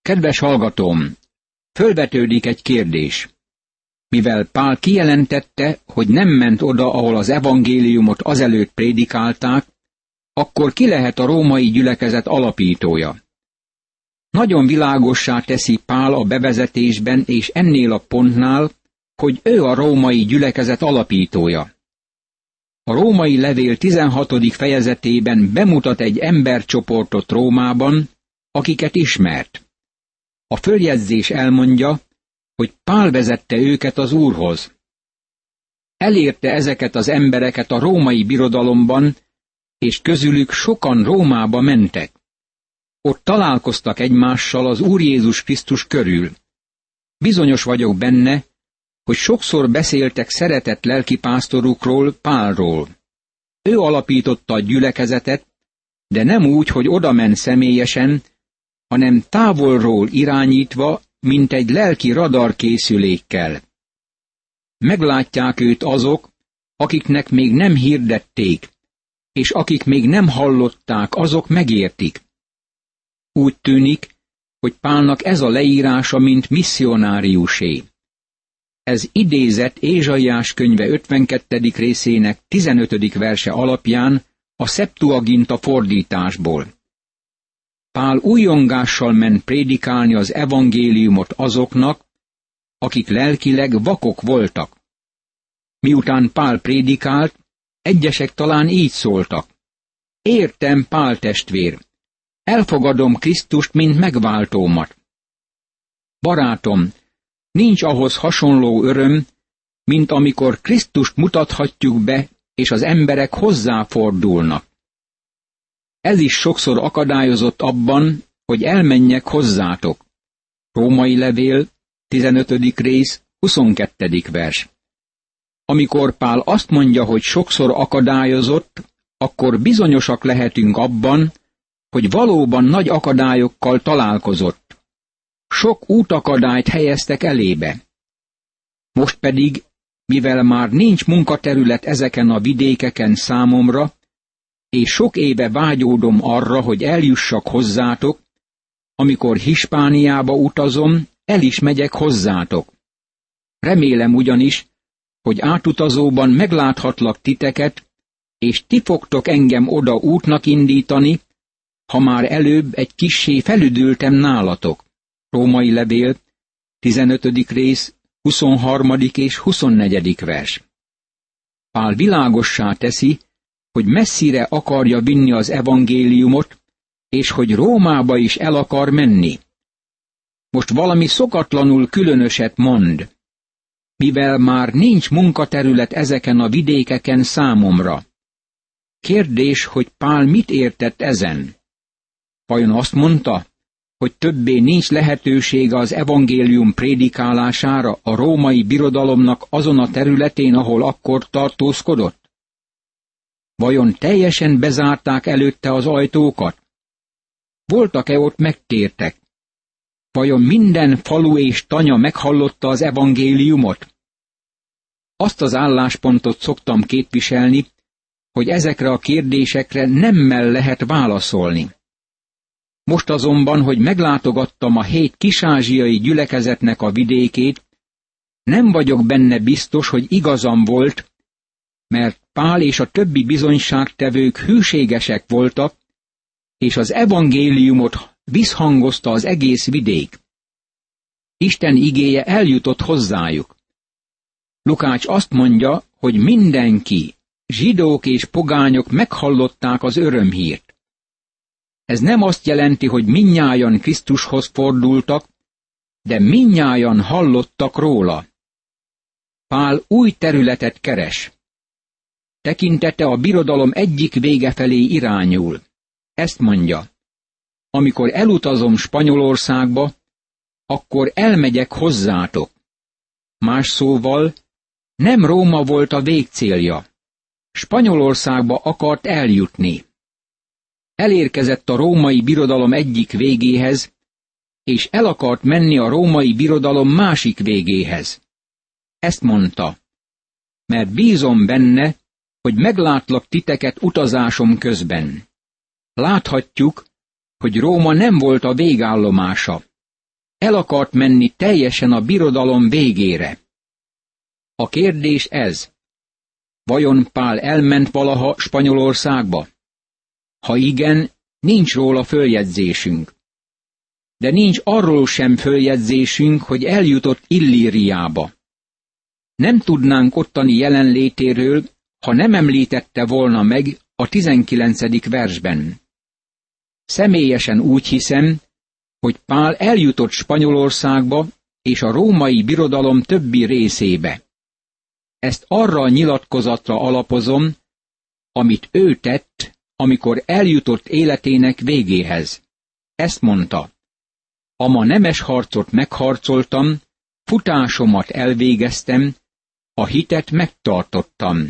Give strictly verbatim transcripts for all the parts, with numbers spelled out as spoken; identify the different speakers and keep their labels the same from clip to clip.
Speaker 1: Kedves hallgatóm, fölvetődik egy kérdés. Mivel Pál kijelentette, hogy nem ment oda, ahol az evangéliumot azelőtt prédikálták, akkor ki lehet a római gyülekezet alapítója? Nagyon világossá teszi Pál a bevezetésben és ennél a pontnál, hogy ő a római gyülekezet alapítója. A római levél tizenhatodik fejezetében bemutat egy embercsoportot Rómában, akiket ismert. A följegyzés elmondja, hogy Pál vezette őket az Úrhoz. Elérte ezeket az embereket a római birodalomban, és közülük sokan Rómába mentek. Ott találkoztak egymással az Úr Jézus Krisztus körül. Bizonyos vagyok benne, hogy sokszor beszéltek szeretett lelkipásztorukról, Pálról. Ő alapította a gyülekezetet, de nem úgy, hogy odament személyesen, hanem távolról irányítva, mint egy lelki radarkészülékkel. Meglátják őt azok, akiknek még nem hirdették, és akik még nem hallották, azok megértik. Úgy tűnik, hogy Pálnak ez a leírása, mint misszionáriusé. Ez idézett Ézsaiás könyve ötvenkettedik részének tizenötödik verse alapján a Septuaginta fordításból. Pál újongással ment prédikálni az evangéliumot azoknak, akik lelkileg vakok voltak. Miután Pál prédikált, egyesek talán így szóltak. Értem, Pál testvér, elfogadom Krisztust, mint megváltómat. Barátom, nincs ahhoz hasonló öröm, mint amikor Krisztust mutathatjuk be, és az emberek hozzáfordulnak. Ez is sokszor akadályozott abban, hogy elmenjek hozzátok. Római levél, tizenötödik rész, huszonkettedik vers. Amikor Pál azt mondja, hogy sokszor akadályozott, akkor bizonyosak lehetünk abban, hogy valóban nagy akadályokkal találkozott. Sok útakadályt helyeztek elébe. Most pedig, mivel már nincs munkaterület ezeken a vidékeken számomra, és sok éve vágyódom arra, hogy eljussak hozzátok, amikor Hispániába utazom, el is megyek hozzátok. Remélem ugyanis, hogy átutazóban megláthatlak titeket, és ti fogtok engem oda útnak indítani, ha már előbb egy kissé felüdültem nálatok. Római levél, tizenötödik rész, huszonharmadik és huszonnegyedik vers. Pál világossá teszi, hogy messzire akarja vinni az evangéliumot, és hogy Rómába is el akar menni. Most valami szokatlanul különöset mond, mivel már nincs munkaterület ezeken a vidékeken számomra. Kérdés, hogy Pál mit értett ezen? Vajon azt mondta, hogy többé nincs lehetősége az evangélium prédikálására a római birodalomnak azon a területén, ahol akkor tartózkodott? Vajon teljesen bezárták előtte az ajtókat? Voltak-e ott megtértek? Vajon minden falu és tanya meghallotta az evangéliumot? Azt az álláspontot szoktam képviselni, hogy ezekre a kérdésekre nemmel lehet válaszolni. Most azonban, hogy meglátogattam a hét kis-ázsiai gyülekezetnek a vidékét, nem vagyok benne biztos, hogy igazam volt, mert Pál és a többi bizonyságtevők hűségesek voltak, és az evangéliumot visszhangozta az egész vidék. Isten igéje eljutott hozzájuk. Lukács azt mondja, hogy mindenki, zsidók és pogányok meghallották az örömhírt. Ez nem azt jelenti, hogy mindnyájan Krisztushoz fordultak, de mindnyájan hallottak róla. Pál új területet keres. Tekintete a birodalom egyik vége felé irányul. Ezt mondja, amikor elutazom Spanyolországba, akkor elmegyek hozzátok. Más szóval, nem Róma volt a végcélja. Spanyolországba akart eljutni. Elérkezett a római birodalom egyik végéhez, és el akart menni a római birodalom másik végéhez. Ezt mondta, mert bízom benne, hogy meglátlak titeket utazásom közben. Láthatjuk, hogy Róma nem volt a végállomása. El akart menni teljesen a birodalom végére. A kérdés ez: vajon Pál elment valaha Spanyolországba? Ha igen, nincs róla följegyzésünk. De nincs arról sem följegyzésünk, hogy eljutott Illíriába. Nem tudnánk ottani jelenlétéről, ha nem említette volna meg a tizenkilencedik versben. Személyesen úgy hiszem, hogy Pál eljutott Spanyolországba és a római birodalom többi részébe. Ezt arra a nyilatkozatra alapozom, amit ő tett, amikor eljutott életének végéhez. Ezt mondta: a ma nemes harcot megharcoltam, futásomat elvégeztem, a hitet megtartottam.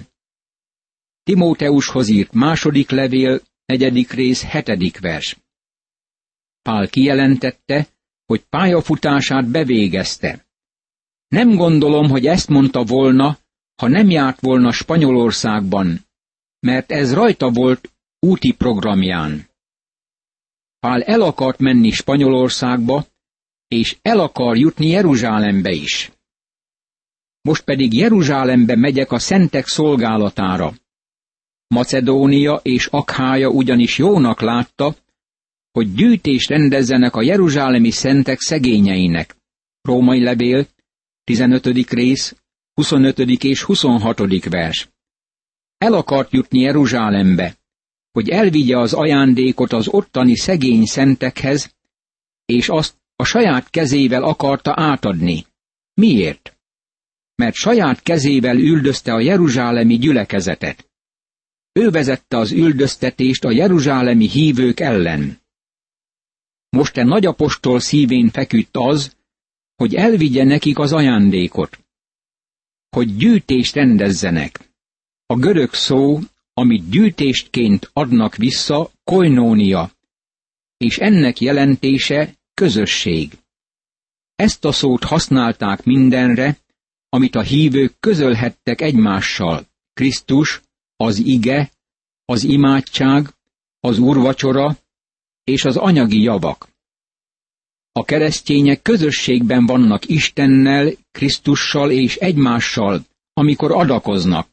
Speaker 1: Timóteushoz írt második levél, negyedik rész, hetedik vers. Pál kijelentette, hogy pályafutását bevégezte. Nem gondolom, hogy ezt mondta volna, ha nem járt volna Spanyolországban, mert ez rajta volt úti programján. Pál el akart menni Spanyolországba, és el akar jutni Jeruzsálembe is. Most pedig Jeruzsálembe megyek a szentek szolgálatára. Macedónia és Akhája ugyanis jónak látta, hogy gyűjtést rendezzenek a jeruzsálemi szentek szegényeinek. Római levél, tizenötödik rész, huszonötödik és huszonhatodik vers. El akart jutni Jeruzsálembe, hogy elvigye az ajándékot az ottani szegény szentekhez, és azt a saját kezével akarta átadni. Miért? Mert saját kezével üldözte a jeruzsálemi gyülekezetet. Ő vezette az üldöztetést a jeruzsálemi hívők ellen. Most e nagyapostol szívén feküdt az, hogy elvigye nekik az ajándékot, hogy gyűjtést rendezzenek. A görög szó, amit gyűjtésként adnak vissza, koinónia, és ennek jelentése közösség. Ezt a szót használták mindenre, amit a hívők közölhettek egymással: Krisztus, az ige, az imádság, az úrvacsora és az anyagi javak. A keresztények közösségben vannak Istennel, Krisztussal és egymással, amikor adakoznak.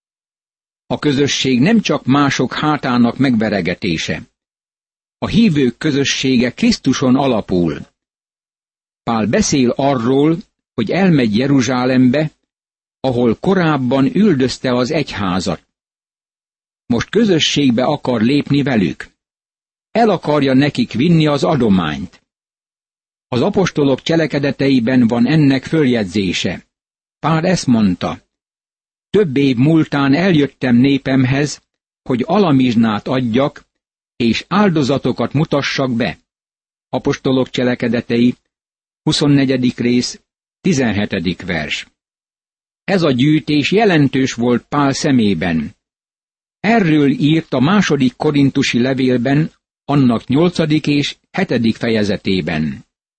Speaker 1: A közösség nem csak mások hátának megveregetése. A hívők közössége Krisztuson alapul. Pál beszél arról, hogy elmegy Jeruzsálembe, ahol korábban üldözte az egyházat. Most közösségbe akar lépni velük. El akarja nekik vinni az adományt. Az apostolok cselekedeteiben van ennek följegyzése. Pál ezt mondta: több év múltán eljöttem népemhez, hogy alamizsnát adjak, és áldozatokat mutassak be. Apostolok cselekedetei, huszonnegyedik rész, tizenhetedik vers. Ez a gyűjtés jelentős volt Pál szemében. Erről írt a második korintusi levélben, annak nyolcadik és hetedik fejezetében.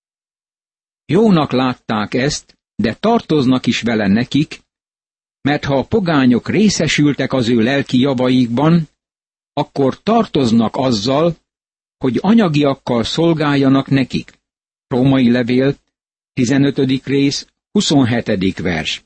Speaker 1: Jónak látták ezt, de tartoznak is vele nekik, mert ha a pogányok részesültek az ő lelki javaikban, akkor tartoznak azzal, hogy anyagiakkal szolgáljanak nekik. Római levél, tizenötödik rész, huszonhetedik vers.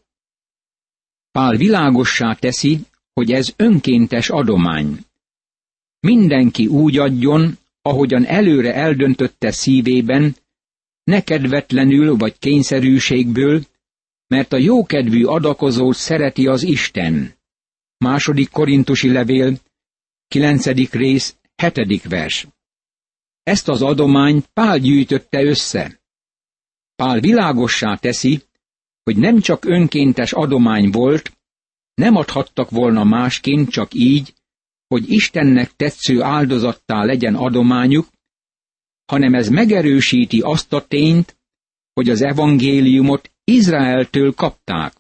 Speaker 1: Pál világossá teszi, hogy ez önkéntes adomány. Mindenki úgy adjon, ahogyan előre eldöntötte szívében, ne kedvetlenül vagy kényszerűségből, mert a jókedvű adakozót szereti az Isten. Második korintusi levél, kilencedik rész, hetedik vers. Ezt az adományt Pál gyűjtötte össze. Pál világossá teszi, hogy nem csak önkéntes adomány volt, nem adhattak volna másként, csak így, hogy Istennek tetsző áldozattá legyen adományuk, hanem ez megerősíti azt a tényt, hogy az evangéliumot Izraeltől kapták.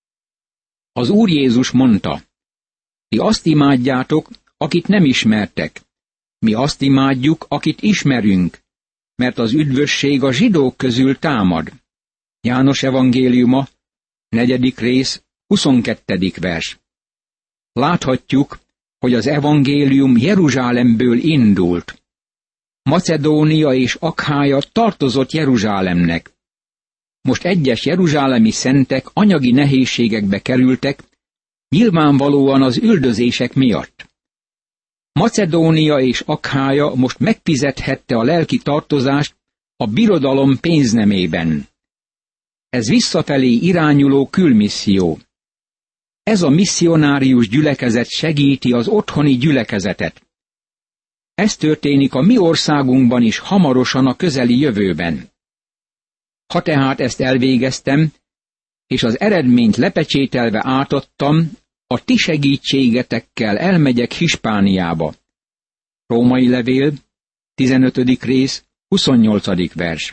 Speaker 1: Az Úr Jézus mondta: ti azt imádjátok, akit nem ismertek, mi azt imádjuk, akit ismerünk, mert az üdvösség a zsidók közül támad. János evangéliuma, negyedik rész, huszonkettedik vers. Láthatjuk, hogy az evangélium Jeruzsálemből indult. Macedónia és Akhája tartozott Jeruzsálemnek. Most egyes jeruzsálemi szentek anyagi nehézségekbe kerültek, nyilvánvalóan az üldözések miatt. Macedónia és Akhája most megfizethette a lelki tartozást a birodalom pénznemében. Ez visszafelé irányuló külmisszió. Ez a misszionárius gyülekezet segíti az otthoni gyülekezetet. Ez történik a mi országunkban is hamarosan a közeli jövőben. Ha tehát ezt elvégeztem, és az eredményt lepecsételve átadtam, a ti segítségetekkel elmegyek Hispániába. Római levél, tizenötödik rész, huszonnyolcadik vers.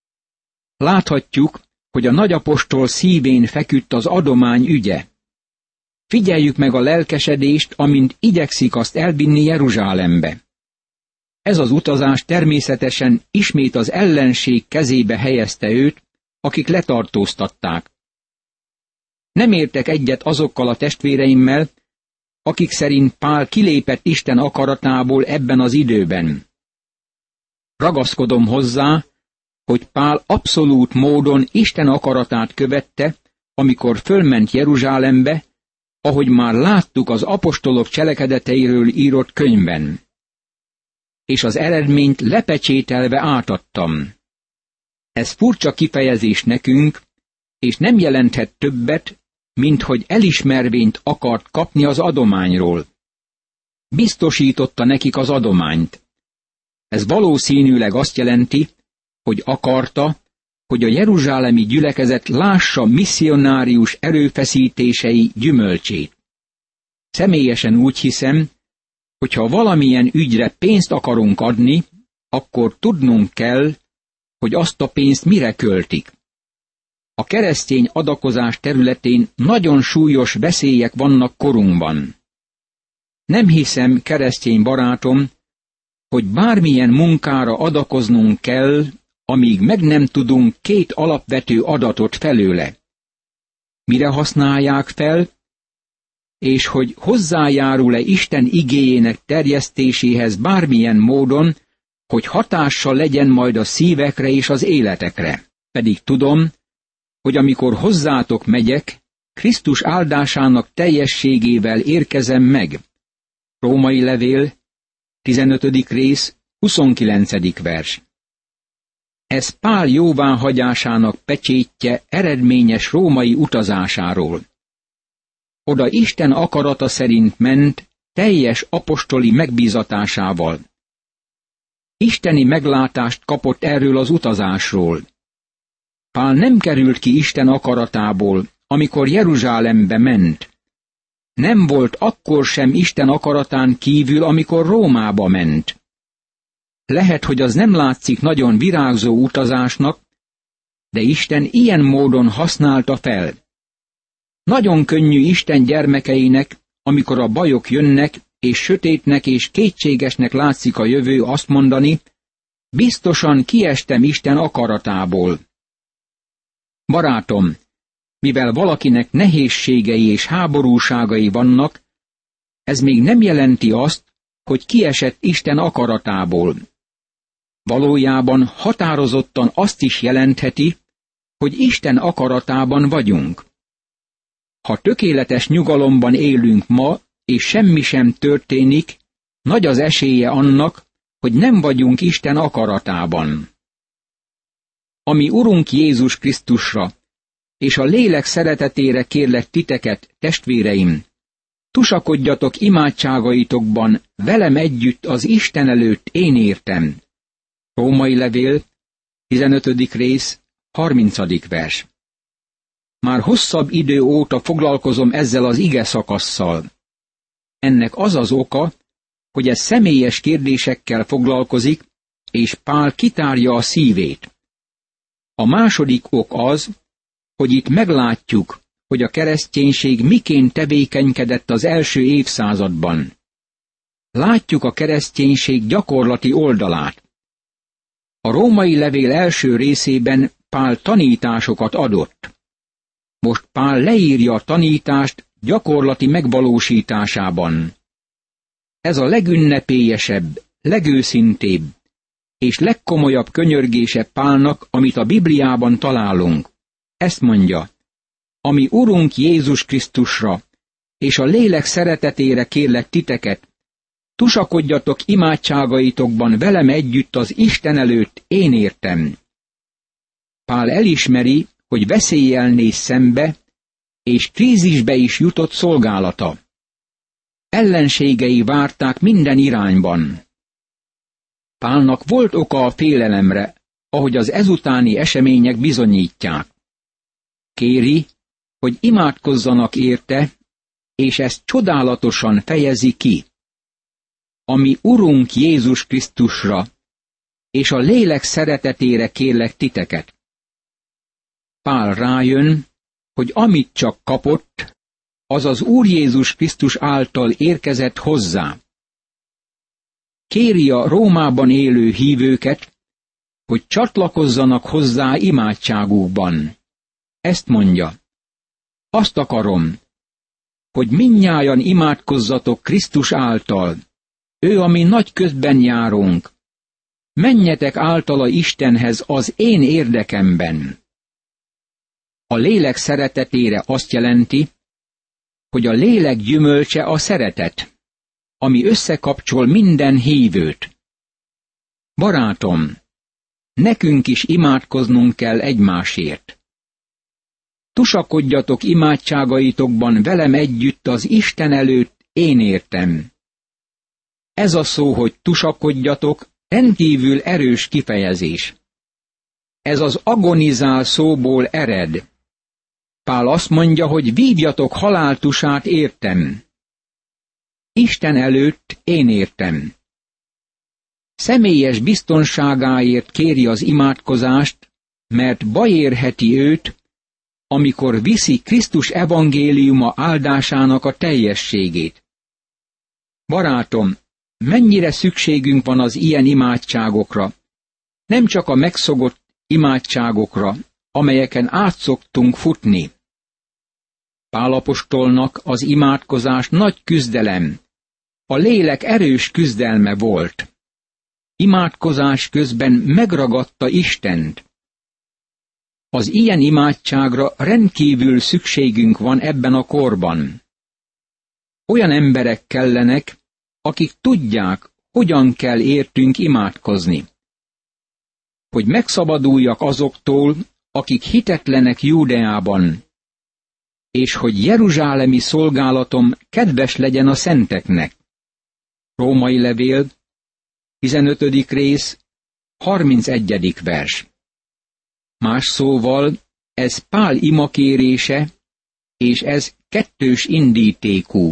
Speaker 1: Láthatjuk, hogy a nagyapostol szívén feküdt az adomány ügye. Figyeljük meg a lelkesedést, amint igyekszik azt elvinni Jeruzsálembe. Ez az utazás természetesen ismét az ellenség kezébe helyezte őt, akik letartóztatták. Nem értek egyet azokkal a testvéreimmel, akik szerint Pál kilépett Isten akaratából ebben az időben. Ragaszkodom hozzá, hogy Pál abszolút módon Isten akaratát követte, amikor fölment Jeruzsálembe, ahogy már láttuk az apostolok cselekedeteiről írott könyvben. És az eredményt lepecsételve átadtam. Ez furcsa kifejezés nekünk, és nem jelenthet többet, mint hogy elismervényt akart kapni az adományról. Biztosította nekik az adományt. Ez valószínűleg azt jelenti, hogy akarta, hogy a jeruzsálemi gyülekezet lássa misszionárius erőfeszítései gyümölcsét. Személyesen úgy hiszem, hogy ha valamilyen ügyre pénzt akarunk adni, akkor tudnunk kell, hogy azt a pénzt mire költik. A keresztény adakozás területén nagyon súlyos veszélyek vannak korunkban. Nem hiszem, keresztény barátom, hogy bármilyen munkára adakoznunk kell, amíg meg nem tudunk két alapvető adatot felőle. Mire használják fel, és hogy hozzájárul-e Isten igéjének terjesztéséhez bármilyen módon, hogy hatással legyen majd a szívekre és az életekre. Pedig tudom, hogy amikor hozzátok megyek, Krisztus áldásának teljességével érkezem meg. Római levél, tizenötödik rész, huszonkilencedik vers. Ez Pál jóváhagyásának pecsétje eredményes római utazásáról. Oda Isten akarata szerint ment, teljes apostoli megbízatásával. Isteni meglátást kapott erről az utazásról. Pál nem került ki Isten akaratából, amikor Jeruzsálembe ment. Nem volt akkor sem Isten akaratán kívül, amikor Rómába ment. Lehet, hogy az nem látszik nagyon virágzó utazásnak, de Isten ilyen módon használta fel. Nagyon könnyű Isten gyermekeinek, amikor a bajok jönnek, és sötétnek és kétségesnek látszik a jövő, azt mondani, biztosan kiestem Isten akaratából. Barátom, mivel valakinek nehézségei és háborúságai vannak, ez még nem jelenti azt, hogy kiesett Isten akaratából. Valójában határozottan azt is jelentheti, hogy Isten akaratában vagyunk. Ha tökéletes nyugalomban élünk ma, és semmi sem történik, nagy az esélye annak, hogy nem vagyunk Isten akaratában. Ami Urunk Jézus Krisztusra és a lélek szeretetére kérlek titeket, testvéreim, tusakodjatok imádságaitokban velem együtt az Isten előtt én értem. Római levél, tizenötödik rész, harmincadik vers. Már hosszabb idő óta foglalkozom ezzel az ige szakasszal. Ennek az az oka, hogy ez személyes kérdésekkel foglalkozik, és Pál kitárja a szívét. A második ok az, hogy itt meglátjuk, hogy a kereszténység miként tevékenykedett az első évszázadban. Látjuk a kereszténység gyakorlati oldalát. A római levél első részében Pál tanításokat adott. Most Pál leírja a tanítást gyakorlati megvalósításában. Ez a legünnepélyesebb, legőszintébb és legkomolyabb könyörgése Pálnak, amit a Bibliában találunk. Ezt mondja: ami Urunk Jézus Krisztusra és a lélek szeretetére kérlek titeket, tusakodjatok imádságaitokban velem együtt az Isten előtt, én értem. Pál elismeri, hogy veszéllyel néz szembe, és krízisbe is jutott szolgálata. Ellenségei várták minden irányban. Pálnak volt oka a félelemre, ahogy az ezutáni események bizonyítják. Kéri, hogy imádkozzanak érte, és ezt csodálatosan fejezi ki: ami Urunk Jézus Krisztusra és a lélek szeretetére kérlek titeket. Pál rájön, hogy amit csak kapott, az az Úr Jézus Krisztus által érkezett hozzá. Kéri a Rómában élő hívőket, hogy csatlakozzanak hozzá imádságukban. Ezt mondja: azt akarom, hogy mindnyájan imádkozzatok Krisztus által, ő, ami nagy közben járunk. Menjetek általa Istenhez az én érdekemben. A lélek szeretetére azt jelenti, hogy a lélek gyümölcse a szeretet, ami összekapcsol minden hívőt. Barátom, nekünk is imádkoznunk kell egymásért. Tusakodjatok imádságaitokban velem együtt az Isten előtt, én értem. Ez a szó, hogy tusakodjatok, rendkívül erős kifejezés. Ez az agonizál szóból ered. Pál azt mondja, hogy vívjatok haláltusát értem. Isten előtt én értem. Személyes biztonságáért kéri az imádkozást, mert baj érheti őt, amikor viszi Krisztus evangéliuma áldásának a teljességét. Barátom, mennyire szükségünk van az ilyen imádságokra, nem csak a megszokott imádságokra, amelyeken át szoktunk futni. Pál apostolnak az imádkozás nagy küzdelem, a lélek erős küzdelme volt. Imádkozás közben megragadta Istent. Az ilyen imádságra rendkívül szükségünk van ebben a korban. Olyan emberek kellenek, akik tudják, hogyan kell értünk imádkozni. Hogy megszabaduljak azoktól, akik hitetlenek Júdeában, és hogy jeruzsálemi szolgálatom kedves legyen a szenteknek. Római levél, tizenötödik rész, harmincegyedik vers. Más szóval, ez Pál imakérése, és ez kettős indítékú.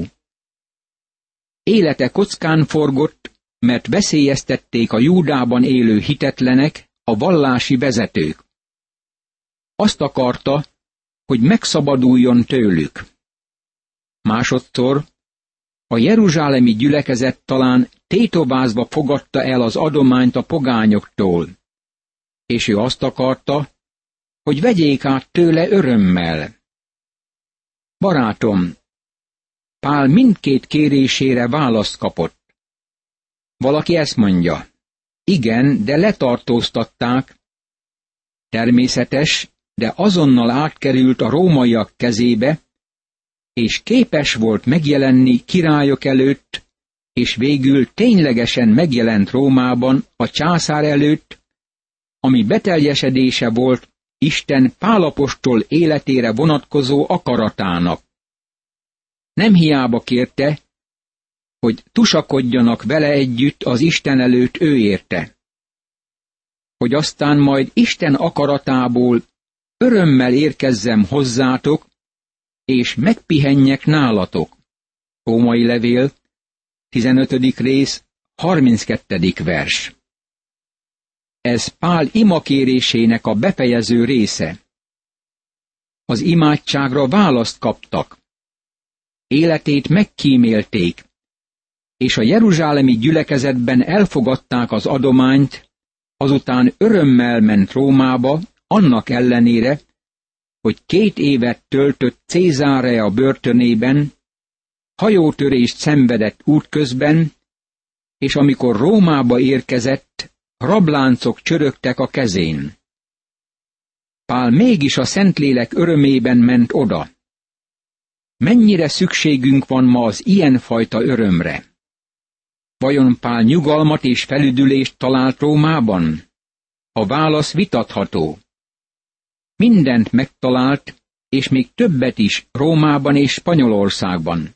Speaker 1: Élete kockán forgott, mert veszélyeztették a Júdában élő hitetlenek, a vallási vezetők. Azt akarta, hogy megszabaduljon tőlük. Másodszor a jeruzsálemi gyülekezet talán tétovázva fogadta el az adományt a pogányoktól, és ő azt akarta, hogy vegyék át tőle örömmel. Barátom, Pál mindkét kérésére választ kapott. Valaki ezt mondja: igen, de letartóztatták. Természetes, de azonnal átkerült a rómaiak kezébe, és képes volt megjelenni királyok előtt, és végül ténylegesen megjelent Rómában a császár előtt, ami beteljesedése volt Isten Pál apostol életére vonatkozó akaratának. Nem hiába kérte, hogy tusakodjanak vele együtt az Isten előtt ő érte, hogy aztán majd Isten akaratából örömmel érkezzem hozzátok, és megpihenjek nálatok. Római levél, tizenötödik rész, harminckettedik vers. Ez Pál imakérésének a befejező része. Az imádságra választ kaptak. Életét megkímélték, és a jeruzsálemi gyülekezetben elfogadták az adományt, azután örömmel ment Rómába, annak ellenére, hogy két évet töltött Cézárea börtönében, hajótörést szenvedett útközben, és amikor Rómába érkezett, rabláncok csörögtek a kezén. Pál mégis a Szentlélek örömében ment oda. Mennyire szükségünk van ma az ilyenfajta örömre? Vajon Pál nyugalmat és felüdülést talált Rómában? A válasz vitatható. Mindent megtalált, és még többet is Rómában és Spanyolországban.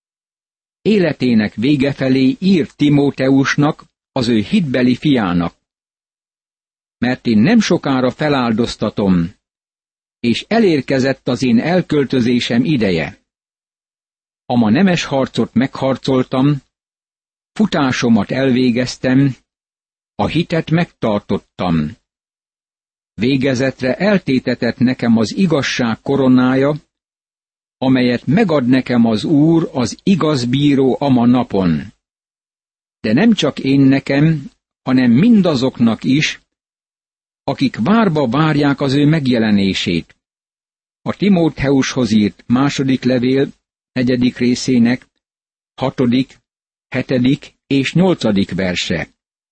Speaker 1: Életének vége felé írt Timóteusnak, az ő hitbeli fiának. Mert én nem sokára feláldoztatom, és elérkezett az én elköltözésem ideje. Ama nemes harcot megharcoltam, futásomat elvégeztem, a hitet megtartottam. Végezetre eltétetett nekem az igazság koronája, amelyet megad nekem az Úr, az igaz bíró ama napon. De nem csak én nekem, hanem mindazoknak is, akik várva várják az ő megjelenését. A Timóteushoz írt második levél, negyedik részének, hatodik, hetedik és nyolcadik verse.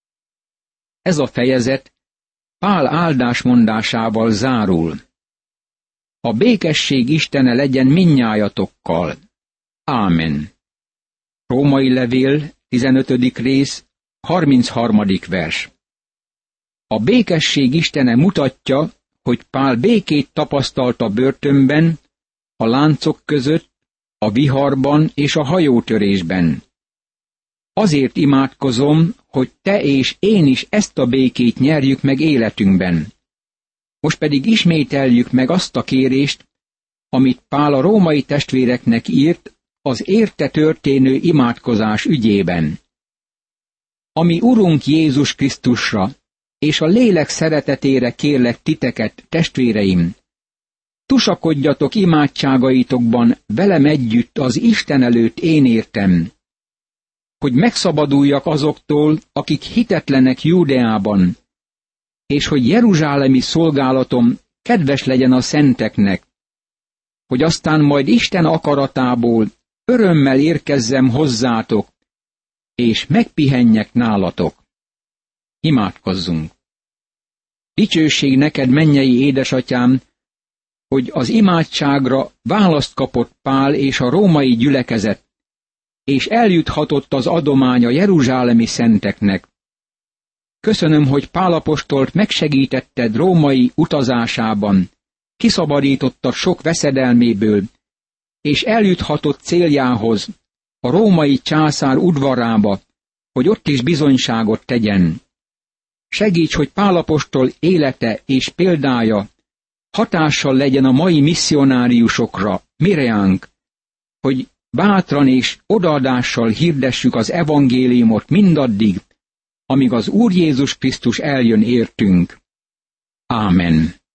Speaker 1: Ez a fejezet Pál áldásmondásával zárul. A békesség Istene legyen mindnyájatokkal. Ámen. Római levél, tizenötödik rész, harmincharmadik vers. A békesség Istene mutatja, hogy Pál békét tapasztalt a börtönben, a láncok között, a viharban és a hajótörésben. Azért imádkozom, hogy te és én is ezt a békét nyerjük meg életünkben. Most pedig ismételjük meg azt a kérést, amit Pál a római testvéreknek írt az érte történő imádkozás ügyében. Ami Urunk Jézus Krisztusra és a lélek szeretetére kérlek titeket, testvéreim, tusakodjatok imádságaitokban velem együtt az Isten előtt én értem, hogy megszabaduljak azoktól, akik hitetlenek Júdeában, és hogy jeruzsálemi szolgálatom kedves legyen a szenteknek, hogy aztán majd Isten akaratából örömmel érkezzem hozzátok, és megpihenjek nálatok. Imádkozzunk! Dicsőség neked, mennyei édesatyám, hogy az imádságra választ kapott Pál és a római gyülekezet, és eljuthatott az adomány a jeruzsálemi szenteknek. Köszönöm, hogy Pál apostolt megsegítetted római utazásában, kiszabadítottad sok veszedelméből, és eljuthatott céljához, a római császár udvarába, hogy ott is bizonyságot tegyen. Segíts, hogy Pál apostol élete és példája hatással legyen a mai misszionáriusokra, mireánk, hogy bátran és odaadással hirdessük az evangéliumot mindaddig, amíg az Úr Jézus Krisztus eljön értünk. Ámen.